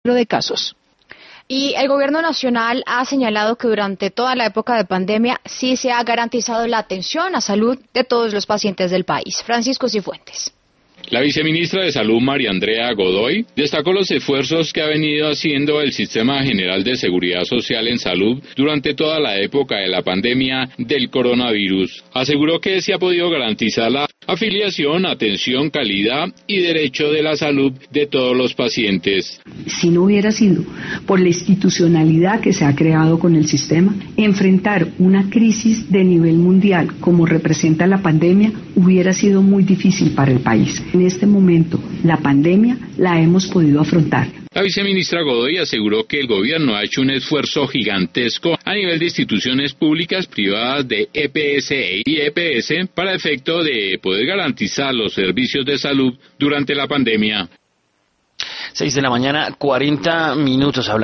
de casos. Y el gobierno nacional ha señalado que durante toda la época de pandemia sí se ha garantizado la atención a salud de todos los pacientes del país. Francisco Cifuentes. La viceministra de Salud, María Andrea Godoy, destacó los esfuerzos que ha venido haciendo el Sistema General de Seguridad Social en Salud durante toda la época de la pandemia del coronavirus. Aseguró que se ha podido garantizar la afiliación, atención, calidad y derecho de la salud de todos los pacientes. Si no hubiera sido por la institucionalidad que se ha creado con el sistema, enfrentar una crisis de nivel mundial como representa la pandemia hubiera sido muy difícil para el país. En este momento, la pandemia la hemos podido afrontar. La viceministra Godoy aseguró que el gobierno ha hecho un esfuerzo gigantesco a nivel de instituciones públicas, privadas, de EPS y EPS para efecto de poder garantizar los servicios de salud durante la pandemia. 6 de la mañana, 40 minutos.